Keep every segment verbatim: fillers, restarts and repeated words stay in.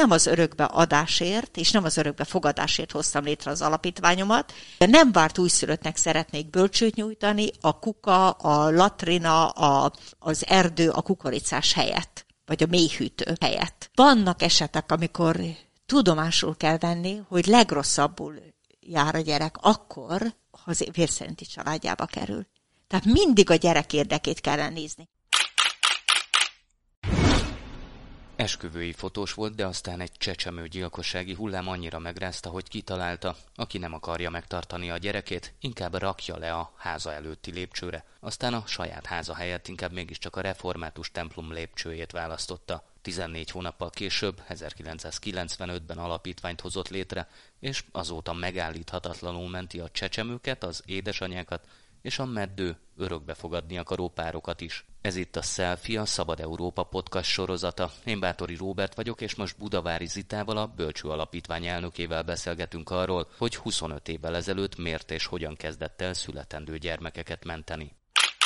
nem az örökbeadásért, és nem az örökbefogadásért hoztam létre az alapítványomat. Nem várt újszülöttnek szeretnék bölcsőt nyújtani, a kuka, a latrina, a, az erdő, a kukoricás helyett, vagy a mélyhűtő helyett. Vannak esetek, amikor tudomásul kell venni, hogy legrosszabbul jár a gyerek akkor, ha az vérszerinti családjába kerül. Tehát mindig a gyerek érdekét kell nézni. Esküvői fotós volt, de aztán egy csecsemő gyilkossági hullám annyira megrázta, hogy kitalálta, aki nem akarja megtartani a gyerekét, inkább rakja le a háza előtti lépcsőre. Aztán a saját háza helyett inkább mégiscsak a református templom lépcsőjét választotta. tizennégy hónappal később, ezerkilencszázkilencvenötben alapítványt hozott létre, és azóta megállíthatatlanul menti a csecsemőket, az édesanyákat és a meddő, örökbefogadni akaró párokat is. Ez itt a Selfie, a Szabad Európa podcast sorozata. Én Báthori Róbert vagyok, és most Budavári Zitával, a Bölcső Alapítvány elnökével beszélgetünk arról, hogy huszonöt évvel ezelőtt miért és hogyan kezdett el születendő gyermekeket menteni.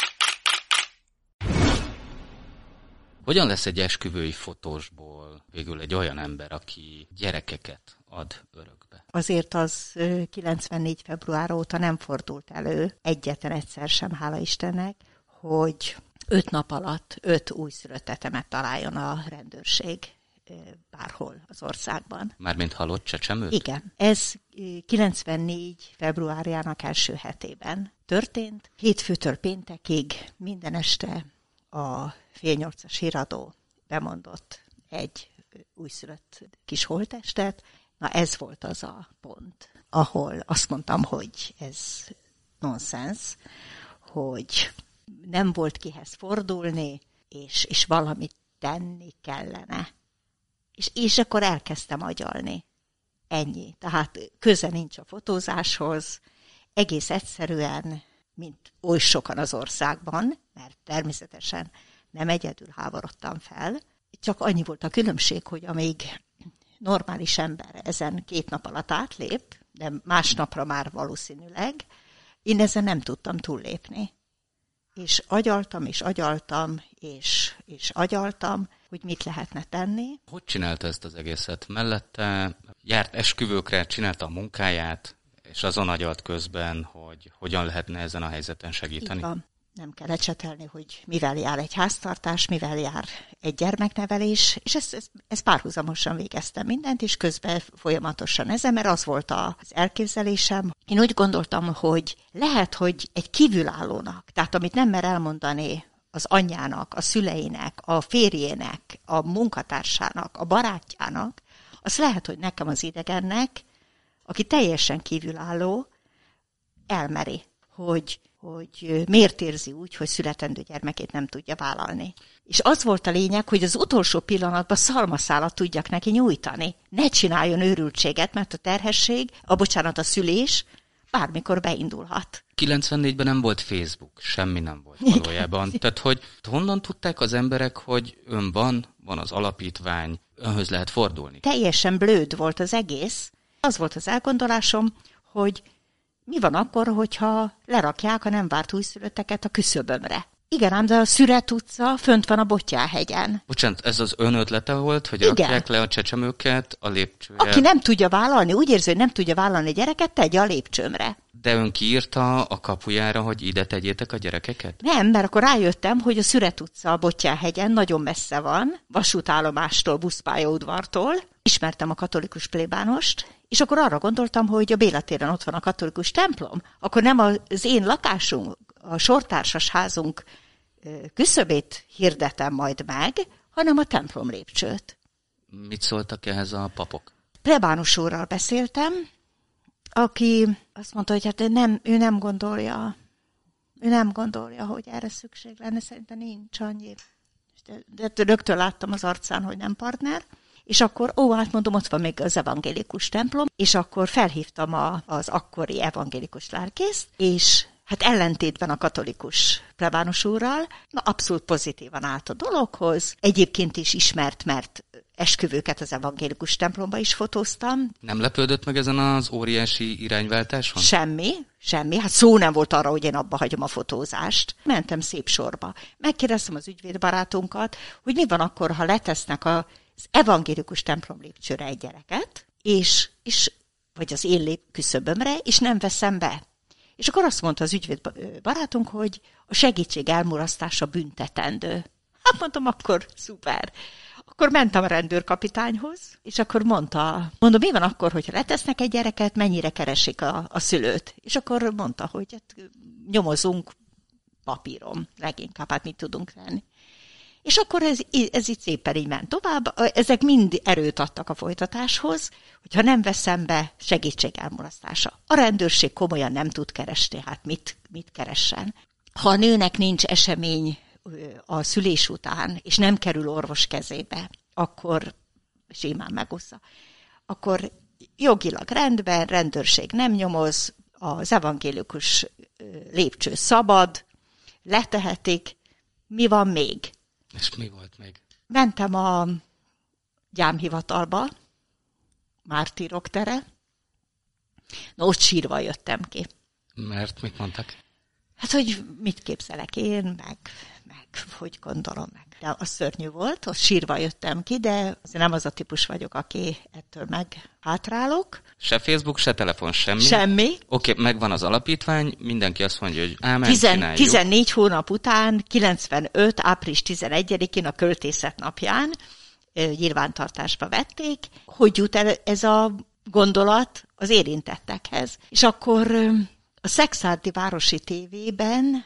Hogyan lesz egy esküvői fotósból végül egy olyan ember, aki gyerekeket ad örökbe? Azért az kilencvennégy február óta nem fordult elő, egyetlen egyszer sem, hála Istennek, hogy öt nap alatt öt újszülött tetemet találjon a rendőrség bárhol az országban. Mármint halott csecsemőt? Igen. Ez kilencvennégy februárjának első hetében történt. Hétfőtől péntekig minden este a fél nyolcas híradó bemondott egy újszülött kis holttestet. Na ez volt az a pont, ahol azt mondtam, hogy ez nonsens, hogy nem volt kihez fordulni, és, és valamit tenni kellene. És, és akkor elkezdtem agyalni. Ennyi. Tehát köze nincs a fotózáshoz, egész egyszerűen, mint oly sokan az országban, mert természetesen nem egyedül háborodtam fel, csak annyi volt a különbség, hogy amíg normális ember ezen két nap alatt átlép, de másnapra már valószínűleg, én ezen nem tudtam túllépni. És agyaltam, és agyaltam, és, és agyaltam, hogy mit lehetne tenni. Hogy csinálta ezt az egészet? Mellette járt esküvőkre, csinálta a munkáját, és azon agyalt közben, hogy hogyan lehetne ezen a helyzeten segíteni? Így van. Nem kell ecsetelni, hogy mivel jár egy háztartás, mivel jár egy gyermeknevelés, és ezt, ezt, ezt párhuzamosan végeztem mindent, és közben folyamatosan ezen, mert az volt az elképzelésem. Én úgy gondoltam, hogy lehet, hogy egy kívülállónak, tehát amit nem mer elmondani az anyjának, a szüleinek, a férjének, a munkatársának, a barátjának, az lehet, hogy nekem az idegennek, aki teljesen kívülálló, elmeri, hogy hogy miért érzi úgy, hogy születendő gyermekét nem tudja vállalni. És az volt a lényeg, hogy az utolsó pillanatban szalmaszálat tudjak neki nyújtani. Ne csináljon őrültséget, mert a terhesség, a bocsánat, a szülés bármikor beindulhat. kilencvennégyben nem volt Facebook, semmi nem volt valójában. Igen. Tehát, hogy honnan tudták az emberek, hogy ön van, van az alapítvány, önhöz lehet fordulni? Teljesen blőd volt az egész. Az volt az elgondolásom, hogy mi van akkor, hogyha lerakják a nem várt újszülötteket a küszöbömre? Igen, ám, de a Szüret utca fönt van a Bottyáhegyen. Bocsánat, ez az ön ötlete volt, hogy Igen. rakják le a csecsemőket a lépcsőre? Aki nem tudja vállalni, úgy érzi, hogy nem tudja vállalni gyereket, tegye a lépcsőmre. De ön kiírta a kapujára, hogy ide tegyétek a gyerekeket? Nem, mert akkor rájöttem, hogy a Szüret utca a Bottyáhegyen nagyon messze van, vasútállomástól, buszpályaudvartól. Ismertem a katolikus plébánost, és akkor arra gondoltam, hogy a Béla téren ott van a katolikus templom, akkor nem az én lakásunk, a sortársas házunk küszöbét hirdetem majd meg, hanem a templom lépcsőt. Mit szóltak ehhez a papok? Plebánus úrral beszéltem, aki azt mondta, hogy hát nem, ő nem gondolja, ő nem gondolja, hogy erre szükség lenne, szerintem nincs annyi. De, de rögtön láttam az arcán, hogy nem partner. És akkor, ó, hát mondom, ott van még az evangélikus templom, és akkor felhívtam a, az akkori evangélikus lelkészt, és hát ellentétben a katolikus plebánus úrral, na abszolút pozitívan állt a dologhoz. Egyébként is ismert, mert esküvőket az evangélikus templomba is fotóztam. Nem lepődött meg ezen az óriási irányváltáson? Semmi, semmi. Hát szó nem volt arra, hogy én abba hagyom a fotózást. Mentem szép sorba. Megkérdeztem az ügyvédbarátunkat, hogy mi van akkor, ha letesznek a az evangélikus templom lépcsőre egy gyereket, és, és vagy az én lép küszöbömre, és nem veszem be. És akkor azt mondta az ügyvéd barátunk, hogy a segítség elmulasztása büntetendő. Hát mondtam, akkor szuper. Akkor mentem a rendőrkapitányhoz, és akkor mondta, mondom, mi van akkor, hogyha letesznek egy gyereket, mennyire keresik a, a szülőt? És akkor mondta, hogy hát, nyomozunk papíron, leginkább, hát mit tudunk tenni. És akkor ez, ez így szépen így ment tovább, ezek mind erőt adtak a folytatáshoz, hogyha nem veszem be, segítség elmulasztása. A rendőrség komolyan nem tud keresni, hát mit, mit keressen. Ha a nőnek nincs esemény a szülés után, és nem kerül orvos kezébe, akkor simán megúszza. Akkor jogilag rendben, rendőrség nem nyomoz, az evangélikus lépcső szabad, letehetik. Mi van még? És mi volt még? Mentem a gyámhivatalba, Mártírok tere, no, ott sírva jöttem ki. Mert mit mondtak? Hát, hogy mit képzelek én, meg, meg hogy gondolom meg. De az szörnyű volt, ott sírva jöttem ki, de azért nem az a típus vagyok, aki ettől meg hátrálok. Se Facebook, se telefon, semmi? Semmi. Oké, okay, megvan az alapítvány, mindenki azt mondja, hogy ámen, Tizen, csináljuk. tizennégy hónap után, kilencvenöt április tizenegyedikén a költészet napján nyilvántartásba vették, hogy jut el ez a gondolat az érintettekhez. És akkor a Szekszárdi Városi Tévében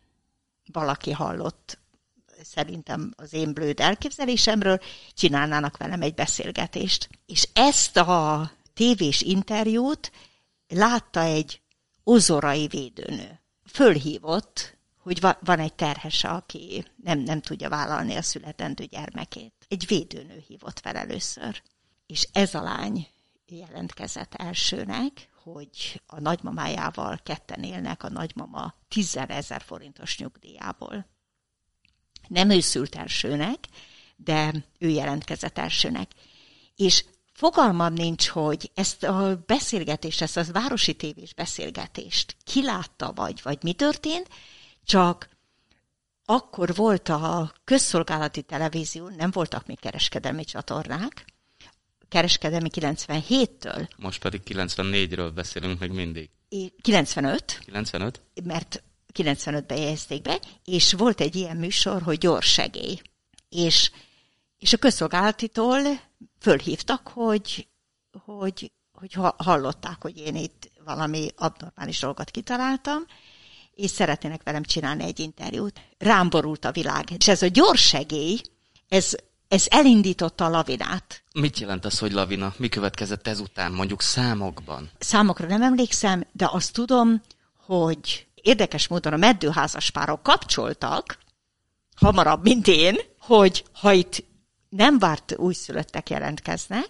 valaki hallott szerintem az én blőd elképzelésemről, csinálnának velem egy beszélgetést. És ezt a tévés interjút látta egy ozorai védőnő. Fölhívott, hogy va- van egy terhese, aki nem, nem tudja vállalni a születendő gyermekét. Egy védőnő hívott fel először. És ez a lány jelentkezett elsőnek, hogy a nagymamájával ketten élnek, a nagymama tízezer forintos nyugdíjából. Nem ő szült elsőnek, de ő jelentkezett elsőnek. És fogalmam nincs, hogy ezt a beszélgetést, ezt a városi tévés beszélgetést kilátta, vagy, vagy mi történt, csak akkor volt a közszolgálati televízión, nem voltak még kereskedelmi csatornák, kereskedelmi kilencvenhéttől. Most pedig kilencvennégyről beszélünk még mindig. kilencvenöt. kilencvenöt? Mert kilencvenötben jegyezték be, és volt egy ilyen műsor, hogy gyors segély. És, és a közszolgálatitól fölhívtak, hogy, hogy, hogy hallották, hogy én itt valami abnormális dolgot kitaláltam, és szeretnének velem csinálni egy interjút. Rám borult a világ. És ez a gyors segély, ez, ez elindította a lavinát. Mit jelent az, hogy lavina? Mi következett ezután, mondjuk számokban? Számokra nem emlékszem, de azt tudom, hogy érdekes módon a meddőházaspárok kapcsoltak, hamarabb, mint én, hogy ha itt nem várt újszülöttek jelentkeznek,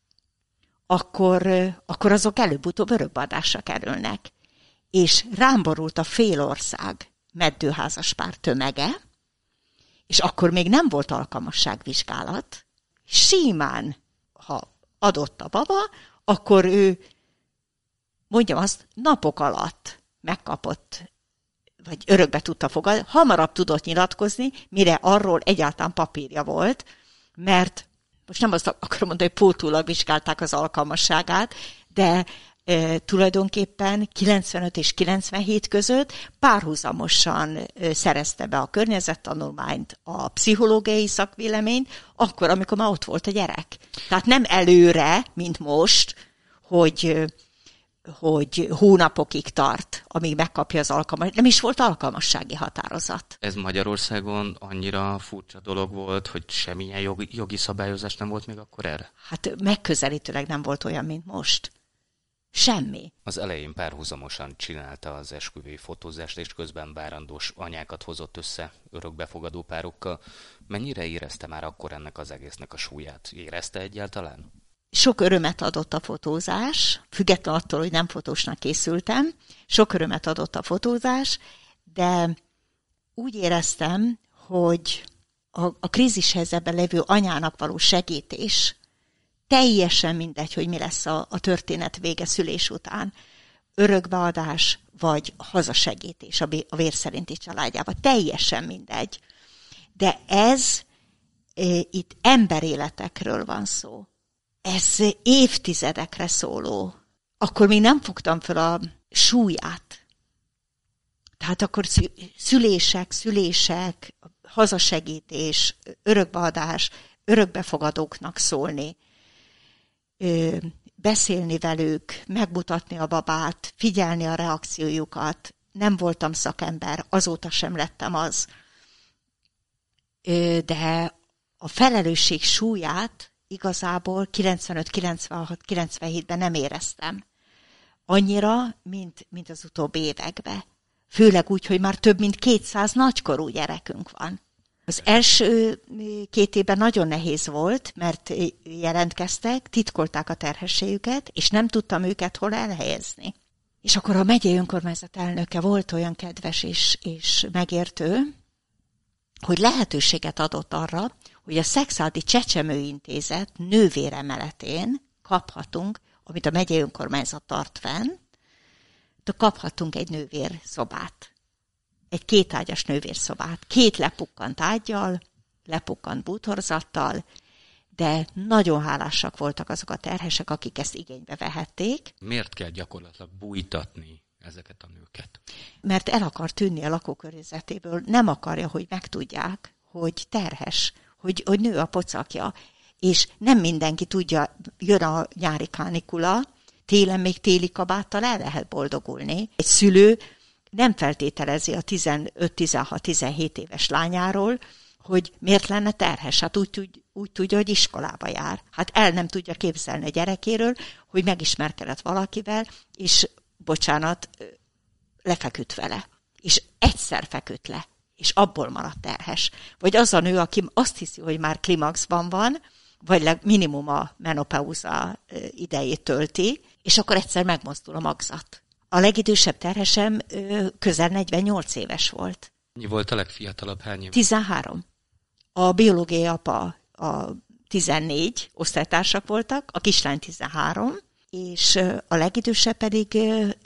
akkor, akkor azok előbb-utóbb örökbeadásra kerülnek. És rám borult a fél ország meddőházaspár tömege, és akkor még nem volt alkalmasságvizsgálat. Simán, ha adott a baba, akkor ő, mondjam azt, napok alatt megkapott, vagy örökbe tudta fogadni, hamarabb tudott nyilatkozni, mire arról egyáltalán papírja volt, mert most nem azt akarom mondani, hogy pótúlag vizsgálták az alkalmasságát, de e, tulajdonképpen kilencvenöt és kilencvenhét között párhuzamosan e, szerezte be a környezettanulmányt, a pszichológiai szakvéleményt, akkor, amikor már ott volt a gyerek. Tehát nem előre, mint most, hogy hogy hónapokig tart, amíg megkapja az alkalmas. Nem is volt alkalmassági határozat. Ez Magyarországon annyira furcsa dolog volt, hogy semmilyen jogi, jogi szabályozás nem volt még akkor erre? Hát megközelítőleg nem volt olyan, mint most. Semmi. Az elején párhuzamosan csinálta az esküvői fotózást, és közben várandós anyákat hozott össze örökbefogadó párokkal. Mennyire érezte már akkor ennek az egésznek a súlyát? Érezte egyáltalán? Sok örömet adott a fotózás, függetlenül attól, hogy nem fotósnak készültem, sok örömet adott a fotózás, de úgy éreztem, hogy a, a krízis helyzetben levő anyának való segítés, teljesen mindegy, hogy mi lesz a, a történet vége szülés után, örökbeadás vagy hazasegítés a, a vér szerinti családjába, teljesen mindegy. De ez itt emberéletekről van szó. Ez évtizedekre szóló. Akkor még nem fogtam fel a súlyát. Tehát akkor szülések, szülések, hazasegítés, örökbeadás, örökbefogadóknak szólni, beszélni velük, megmutatni a babát, figyelni a reakciójukat. Nem voltam szakember, azóta sem lettem az. De a felelősség súlyát igazából kilencvenöt, kilencvenhat, kilencvenhétben nem éreztem. Annyira, mint, mint az utóbbi években. Főleg úgy, hogy már több mint kétszáz nagykorú gyerekünk van. Az első két évben nagyon nehéz volt, mert jelentkeztek, titkolták a terhességüket, és nem tudtam őket hol elhelyezni. És akkor a megyei önkormányzat elnöke volt olyan kedves és, és megértő, hogy lehetőséget adott arra, hogy a Szekszárdi Csecsemőintézet nővéremeletén kaphatunk, amit a megyei önkormányzat tart fenn, kaphatunk egy nővérszobát. Egy kétágyas nővérszobát. Két lepukkant ággyal, lepukkant bútorzattal, de nagyon hálásak voltak azok a terhesek, akik ezt igénybe vehették. Miért kell gyakorlatilag bújtatni ezeket a nőket? Mert el akar tűnni a lakókörnyezetéből, nem akarja, hogy megtudják, hogy terhes, hogy, hogy nő a pocakja, és nem mindenki tudja, jön a nyári kánikula, télen még téli kabáttal el lehet boldogulni. Egy szülő nem feltételezi a tizenöt, tizenhat, tizenhét éves lányáról, hogy miért lenne terhes. Hát úgy, úgy, úgy tudja, hogy iskolába jár. Hát el nem tudja képzelni a gyerekéről, hogy megismerkedett valakivel, és bocsánat, lefeküdt vele. És egyszer feküdt le, és abból maradt terhes. Vagy az a nő, aki azt hiszi, hogy már klimaxban van, vagy minimum a menopauza idejét tölti, és akkor egyszer megmozdul a magzat. A legidősebb terhesem közel negyvennyolc éves volt. Mi volt a legfiatalabb, hány év? tizenhárom. A biológiai apa a tizennégy, osztálytársak voltak, a kislány tizenhárom, és a legidősebb pedig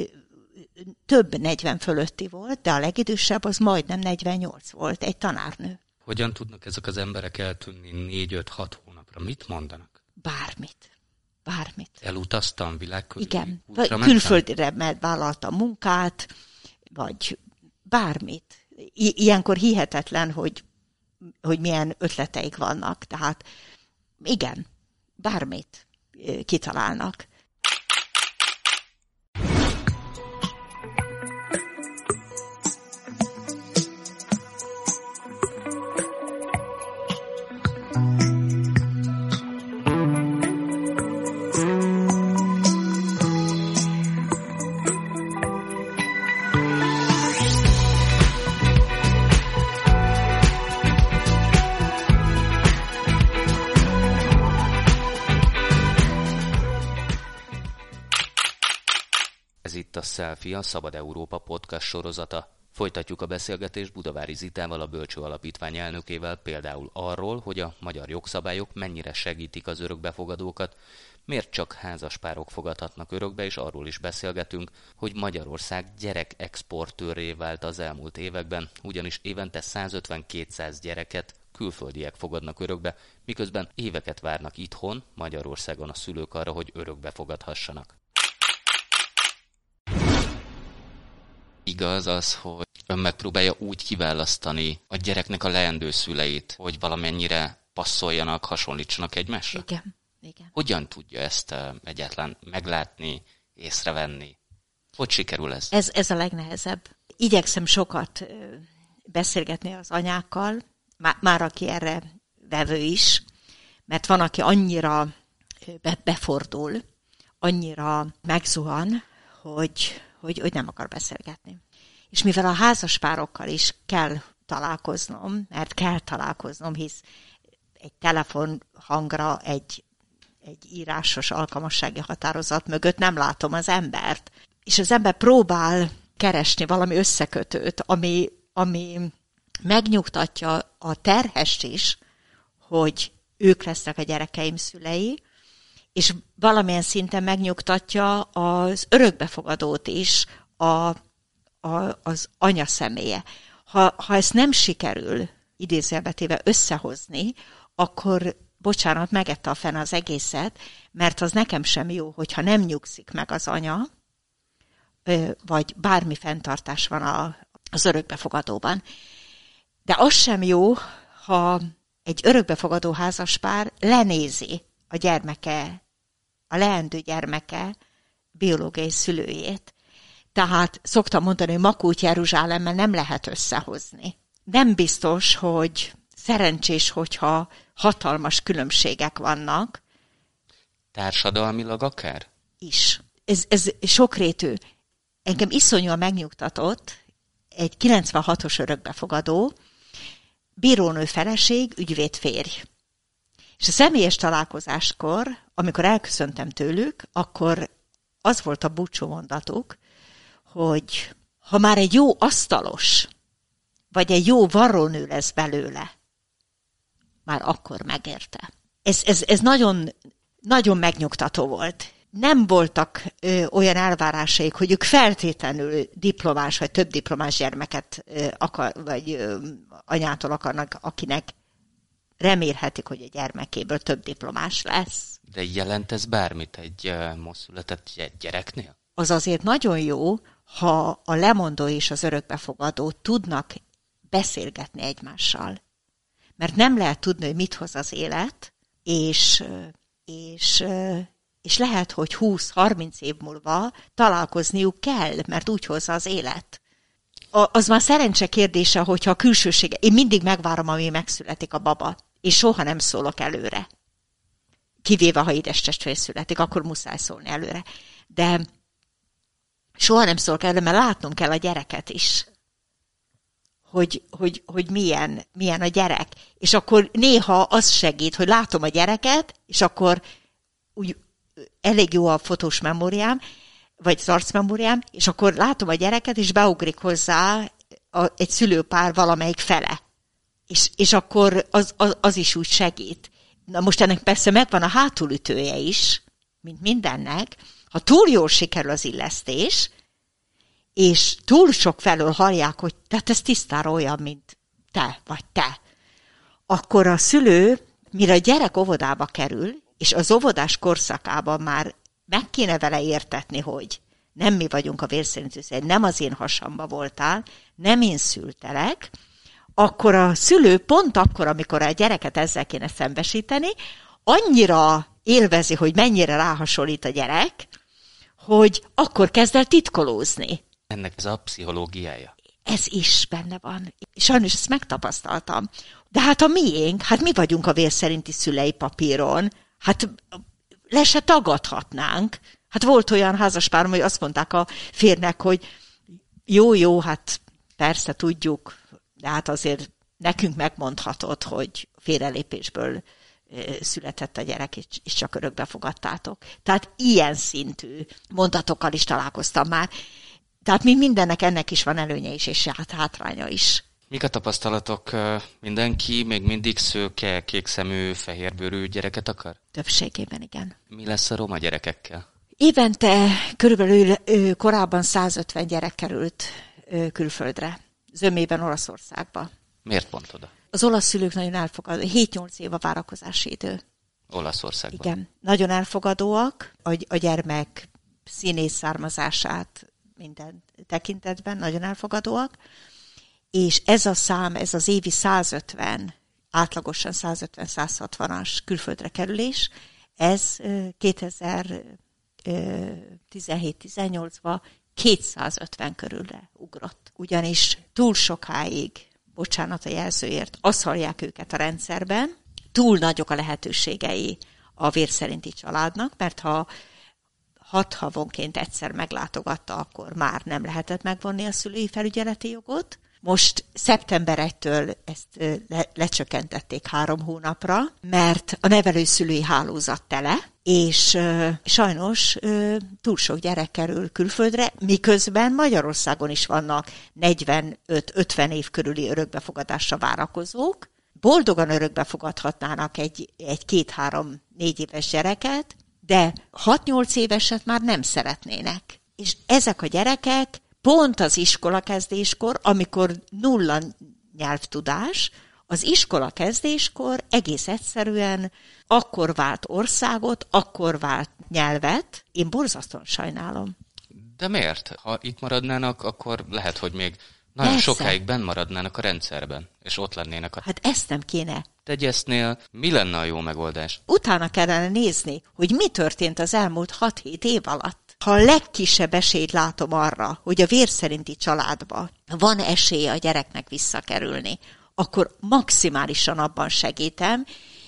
több negyven fölötti volt, de a legidősebb az majdnem negyvennyolc volt, egy tanárnő. Hogyan tudnak ezek az emberek eltűnni négy-öt-hat hónapra? Mit mondanak? Bármit. Bármit. Elutaztam világkörül? Igen. Külföldre vállaltam munkát, vagy bármit. I- ilyenkor hihetetlen, hogy, hogy milyen ötleteik vannak. Tehát igen, bármit kitalálnak. Itt a Selfie, a Szabad Európa podcast sorozata. Folytatjuk a beszélgetést Budavári Zitával, a Bölcső Alapítvány elnökével, például arról, hogy a magyar jogszabályok mennyire segítik az örökbefogadókat, miért csak házaspárok fogadhatnak örökbe, és arról is beszélgetünk, hogy Magyarország gyerekexportőrré vált az elmúlt években, ugyanis évente százötven-kétszáz gyereket külföldiek fogadnak örökbe, miközben éveket várnak itthon, Magyarországon a szülők arra, hogy örökbe fogadhassanak. Igaz az, hogy ön megpróbálja úgy kiválasztani a gyereknek a leendő szüleit, hogy valamennyire passzoljanak, hasonlítsanak egymásra? Igen, igen. Hogyan tudja ezt uh, egyáltalán meglátni, észrevenni? Hogy sikerül ez? Ez, ez a legnehezebb. Igyekszem sokat ö, beszélgetni az anyákkal, már, már aki erre vevő is, mert van, aki annyira be, befordul, annyira megzuhan, hogy... Hogy, hogy nem akar beszélgetni. És mivel a házaspárokkal is kell találkoznom, mert kell találkoznom, hisz egy telefonhangra, egy, egy írásos alkalmassági határozat mögött nem látom az embert. És az ember próbál keresni valami összekötőt, ami, ami megnyugtatja a terhest is, hogy ők lesznek a gyerekeim szülei, és valamilyen szinten megnyugtatja az örökbefogadót is a, a, az anya személye. Ha, ha ezt nem sikerül idézőjelbe téve összehozni, akkor bocsánat, megette a fene az egészet, mert az nekem sem jó, hogyha nem nyugszik meg az anya, vagy bármi fenntartás van a, az örökbefogadóban. De az sem jó, ha egy örökbefogadó házaspár lenézi a gyermeke, a leendő gyermeke biológiai szülőjét. Tehát szoktam mondani, hogy Makót Jeruzsálemmel nem lehet összehozni. Nem biztos, hogy szerencsés, hogyha hatalmas különbségek vannak. Társadalmilag akár? Is. Ez, ez sokrétű. Engem iszonyúan megnyugtatott egy kilencvenhatos örökbefogadó, bírónő feleség, ügyvéd férj. És a személyes találkozáskor, amikor elköszöntem tőlük, akkor az volt a búcsú mondatuk, hogy ha már egy jó asztalos, vagy egy jó varrónő lesz belőle, már akkor megérte. Ez, ez, ez nagyon, nagyon megnyugtató volt. Nem voltak ö, olyan elvárásaik, hogy ők feltétlenül diplomás, vagy több diplomás gyermeket ö, akar, vagy ö, anyától akarnak, akinek remélhetik, hogy a gyermekéből több diplomás lesz. De jelent ez bármit egy uh, most született gyereknél? Az azért nagyon jó, ha a lemondó és az örökbefogadó tudnak beszélgetni egymással. Mert nem lehet tudni, hogy mit hoz az élet, és, és, és lehet, hogy húsz-harminc év múlva találkozniuk kell, mert úgy hozza az élet. Az már szerencse kérdése, hogyha a külsősége... Én mindig megvárom, amíg megszületik a baba, és soha nem szólok előre. Kivéve, ha édes testvér születik, akkor muszáj szólni előre. De soha nem szólok előre, mert látnom kell a gyereket is. Hogy, hogy, hogy milyen, milyen a gyerek. És akkor néha az segít, hogy látom a gyereket, és akkor úgy elég jó a fotós memóriám, vagy az arcmemóriám, és akkor látom a gyereket, és beugrik hozzá a, egy szülőpár valamelyik fele. És, és akkor az, az, az is úgy segít. Na most ennek persze megvan a hátulütője is, mint mindennek. Ha túl jól sikerül az illesztés, és túl sok felől hallják, hogy tehát ez tisztára olyan, mint te vagy te, akkor a szülő, mire a gyerek óvodába kerül, és az óvodás korszakában már meg kéne vele értetni, hogy nem mi vagyunk a vérszerinti szüleid, nem az én hasamba voltál, nem én szültelek, akkor a szülő pont akkor, amikor a gyereket ezzel kéne szembesíteni, annyira élvezi, hogy mennyire ráhasonlít a gyerek, hogy akkor kezd el titkolózni. Ennek ez a pszichológiája. Ez is benne van. Sajnos ezt megtapasztaltam. De hát a miénk, hát mi vagyunk a vérszerinti szülei papíron, hát le se tagadhatnánk. Hát volt olyan házaspárom, hogy azt mondták a férnek, hogy jó, jó, hát persze tudjuk, de hát azért nekünk megmondhatod, hogy félrelépésből született a gyerek, és csak örökbe fogadtátok. Tehát ilyen szintű mondatokkal is találkoztam már. Tehát mint mindennek, ennek is van előnye is, és hát hátránya is. Mik a tapasztalatok? Mindenki még mindig szőke, kékszemű, fehérbőrű gyereket akar? Többségében igen. Mi lesz a roma gyerekekkel? Évente körülbelül korábban százötven gyerek került külföldre. Zömében Olaszországba. Miért pont oda? Az olasz szülők nagyon elfogadó. hét-nyolc év a várakozási idő. Olaszországban? Igen. Nagyon elfogadóak. A, a gyermek színész származását minden tekintetben nagyon elfogadóak. És ez a szám, ez az évi százötven, átlagosan százötven-százhatvanas külföldre kerülés, ez kétezer-tizenhét-tizennyolcban kétszázötven körülre ugrott. Ugyanis túl sokáig, bocsánat a jelzőért, azt hallják őket a rendszerben, túl nagyok a lehetőségei a vérszerinti családnak, mert ha hat havonként egyszer meglátogatta, akkor már nem lehetett megvonni a szülői felügyeleti jogot. Most szeptember elsejétől ezt le, lecsökkentették három hónapra, mert a nevelőszülői hálózat tele, és uh, sajnos uh, túl sok gyerek kerül külföldre, miközben Magyarországon is vannak negyvenöt-ötven év körüli örökbefogadásra várakozók. Boldogan örökbe fogadhatnának egy, egy két-három-négy éves gyereket, de hat-nyolc éveset már nem szeretnének. És ezek a gyerekek pont az iskolakezdéskor, amikor nulla nyelvtudás, Az iskola kezdéskor egész egyszerűen akkor vált országot, akkor vált nyelvet. Én borzasztóan sajnálom. De miért? Ha itt maradnának, akkor lehet, hogy még nagyon Persze. sokáig benn maradnának a rendszerben, és ott lennének a Hát ezt nem kéne. tegyesznél. Mi lenne a jó megoldás? Utána kellene nézni, hogy mi történt az elmúlt hat-hét év alatt. Ha a legkisebb esélyt látom arra, hogy a vérszerinti családba van esélye a gyereknek visszakerülni, akkor maximálisan abban segítem,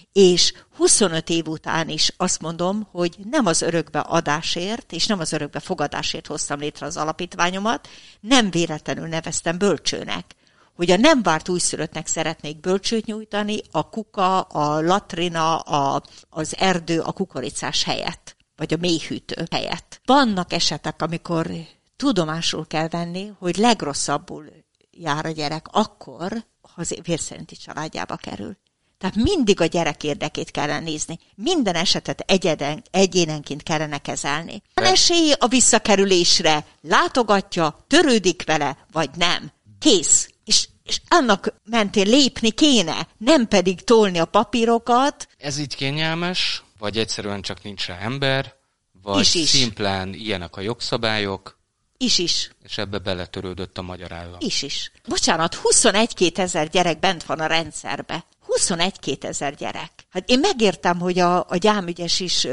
és huszonöt év után is azt mondom, hogy nem az örökbe adásért, és nem az örökbe fogadásért hoztam létre az alapítványomat, nem véletlenül neveztem bölcsőnek, hogy a nem várt újszülöttnek szeretnék bölcsőt nyújtani, a kuka, a latrina, a, az erdő, a kukoricás helyett, vagy a mélyhűtő helyett. Vannak esetek, amikor tudomásul kell venni, hogy legrosszabbul jár a gyerek akkor, ha az vérszerinti családjába kerül. Tehát mindig a gyerek érdekét kellene nézni. Minden esetet egyeden, egyénenként kellene kezelni. Van esély a visszakerülésre, látogatja, törődik vele, vagy nem. Kész. És, és annak mentén lépni kéne, nem pedig tolni a papírokat. Ez így kényelmes, vagy egyszerűen csak nincs rá ember, vagy is, is. szimplán ilyenek a jogszabályok, Is is. és ebbe beletörődött a magyar állam. Is is. Bocsánat, huszonegy-két ezer gyerek bent van a rendszerbe. huszonegy-két ezer gyerek. Hát én megértem, hogy a, a gyámügyes is,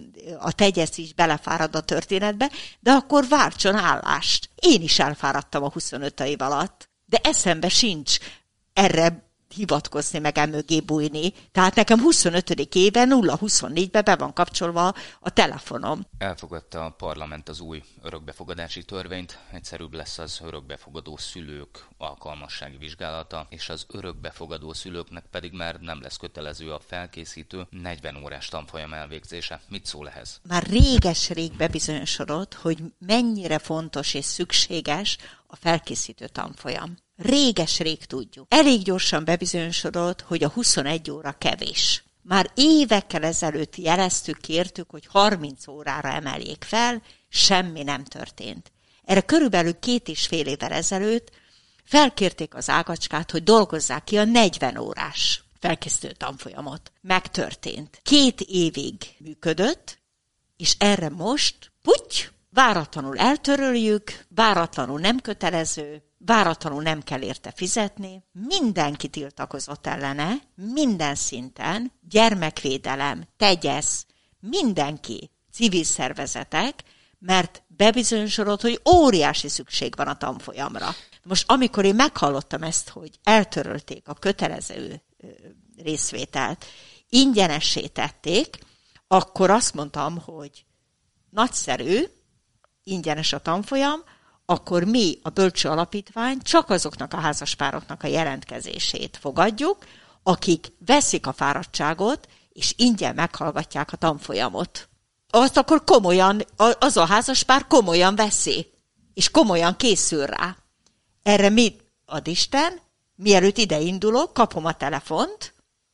a tegyesz is belefárad a történetbe, de akkor váltson állást. Én is elfáradtam a huszonöt év alatt, de eszembe sincs erre hivatkozni, meg emögé bújni. Tehát nekem huszonötödik éve nulla huszonnégybe be van kapcsolva a telefonom. Elfogadta a parlament az új örökbefogadási törvényt, egyszerűbb lesz az örökbefogadó szülők alkalmassági vizsgálata, és az örökbefogadó szülőknek pedig már nem lesz kötelező a felkészítő negyven órás tanfolyam elvégzése. Mit szól ehhez? Már réges-rég bebizonyosodott, hogy mennyire fontos és szükséges a felkészítő tanfolyam. Réges-rég tudjuk. Elég gyorsan bebizonyosodott, hogy a huszonegy óra kevés. Már évekkel ezelőtt jeleztük, kértük, hogy harminc órára emeljék fel, semmi nem történt. Erre körülbelül két és fél évvel ezelőtt felkérték az Ágacskát, hogy dolgozzák ki a negyven órás felkészítő tanfolyamot. Megtörtént. Két évig működött, és erre most, puty, váratlanul eltöröljük, váratlanul nem kötelező, váratlanul nem kell érte fizetni, mindenki tiltakozott ellene, minden szinten, gyermekvédelem, tegyesz, mindenki, civil szervezetek, mert bebizonyosodott, hogy óriási szükség van a tanfolyamra. Most amikor én meghallottam ezt, hogy eltörölték a kötelező részvételt, ingyenessé tették, akkor azt mondtam, hogy nagyszerű, ingyenes a tanfolyam, akkor mi, a Bölcső Alapítvány csak azoknak a házaspároknak a jelentkezését fogadjuk, akik veszik a fáradtságot, és ingyen meghallgatják a tanfolyamot. Azt akkor komolyan, az a házaspár komolyan veszi, és komolyan készül rá. Erre mit ad Isten? Mielőtt ide indulok, kapom a telefont,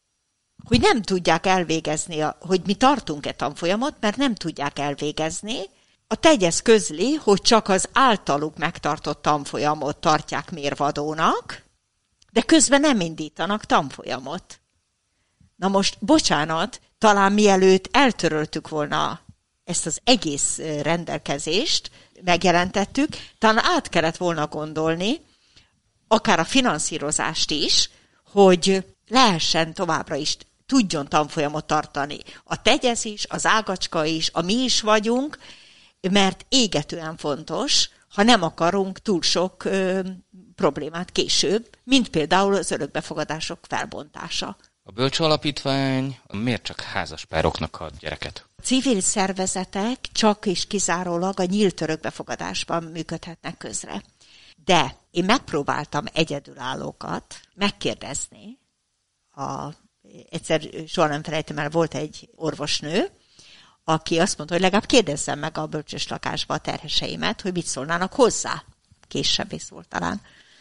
hogy nem tudják elvégezni, a, hogy mi tartunk-e tanfolyamot, mert nem tudják elvégezni. A tegyesz közli, hogy csak az általuk megtartott tanfolyamot tartják mérvadónak, de közben nem indítanak tanfolyamot. Na most, bocsánat, talán mielőtt eltöröltük volna ezt az egész rendelkezést, megjelentettük, talán át kellett volna gondolni, akár a finanszírozást is, hogy lehessen továbbra is tudjon tanfolyamot tartani. A tegyesz is, az Ágacska is, a mi is vagyunk, mert égetően fontos, ha nem akarunk túl sok ö, problémát később, mint például az örökbefogadások felbontása. A Bölcső Alapítvány miért csak házaspároknak ad gyereket? A civil szervezetek csak és kizárólag a nyílt örökbefogadásban működhetnek közre. De én megpróbáltam egyedülállókat megkérdezni. A, egyszer soha nem felejtem el, volt egy orvosnő, aki azt mondta, hogy legalább kérdezzem meg a bölcsős lakásba a terheseimet, hogy mit szólnának hozzá. Késsebész volt talán.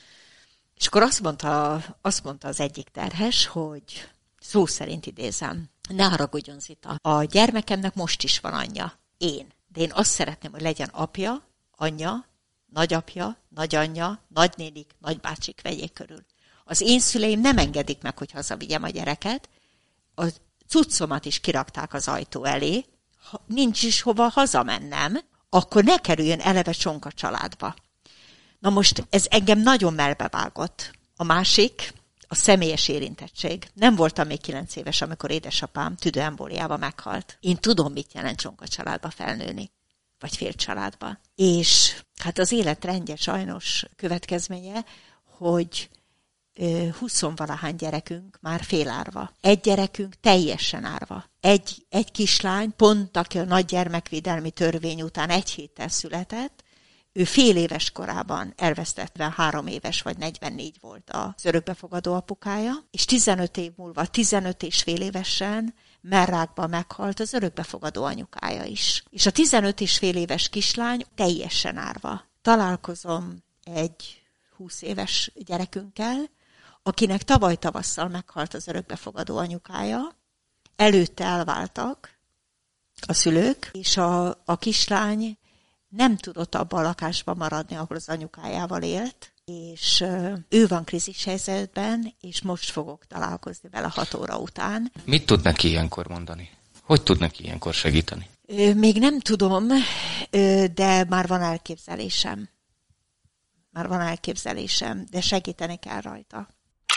És akkor azt mondta, azt mondta az egyik terhes, hogy szó szerint idézem, ne haragudjon Zita, a gyermekemnek most is van anyja, én. De én azt szeretném, hogy legyen apja, anyja, nagyapja, nagyanyja, nagynénik, nagybácsik vegyék körül. Az én szüleim nem engedik meg, hogy hazavigyem a gyereket, a cuccomat is kirakták az ajtó elé, ha nincs is hova hazamennem, akkor ne kerüljön eleve csonka családba. Na most ez engem nagyon melbevágott. A másik, a személyes érintettség. Nem voltam még kilenc éves, amikor édesapám tüdőembóliával meghalt. Én tudom, mit jelent csonka családba felnőni, vagy fél családba. És hát az életrendje sajnos következménye, hogy huszonvalahány gyerekünk már félárva. Egy gyerekünk teljesen árva. Egy, egy kislány, pont aki a nagy gyermekvédelmi törvény után egy héttel született, ő fél éves korában elvesztette, három éves vagy negyvennégy volt az örökbefogadó apukája, és tizenöt év múlva, tizenöt és fél évesen merrákban meghalt az örökbefogadó anyukája is. És a tizenöt és fél éves kislány teljesen árva. Találkozom egy húsz éves gyerekünkkel, akinek tavaly tavasszal meghalt az örökbefogadó anyukája, előtte elváltak a szülők, és a, a kislány nem tudott abban a lakásban maradni, ahol az anyukájával élt, és ő van krízis helyzetben, és most fogok találkozni vele hat óra után. Mit tud neki ilyenkor mondani? Hogy tud neki ilyenkor segíteni? Még nem tudom, de már van elképzelésem. Már van elképzelésem, de segíteni kell rajta.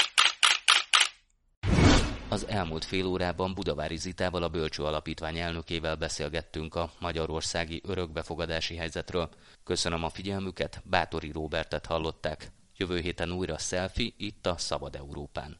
Az elmúlt fél órában Budavári Zitával, a Bölcső Alapítvány elnökével beszélgettünk a magyarországi örökbefogadási helyzetről. Köszönöm a figyelmüket, Báthori Róbertet hallották. Jövő héten újra selfie itt a Szabad Európán.